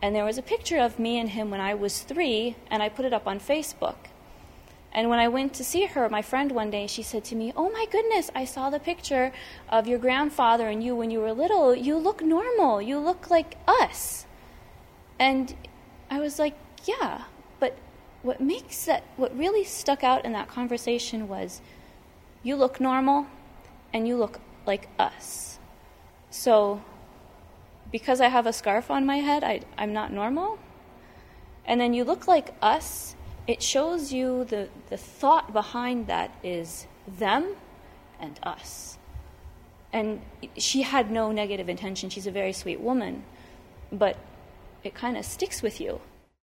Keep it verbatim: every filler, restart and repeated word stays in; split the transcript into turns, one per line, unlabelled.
And there was a picture of me and him when I was three, and I put it up on Facebook. And when I went to see her, my friend one day, she said to me, "Oh my goodness, I saw the picture of your grandfather and you when you were little. You look normal. You look like us." And I was like, yeah, but what makes that, what really stuck out in that conversation was, you look normal and you look like us. So because I have a scarf on my head, I, I'm not normal. And then you look like us, it shows you the, the thought behind that is them and us. And she had no negative intention. She's a very sweet woman. But it kind of sticks with you.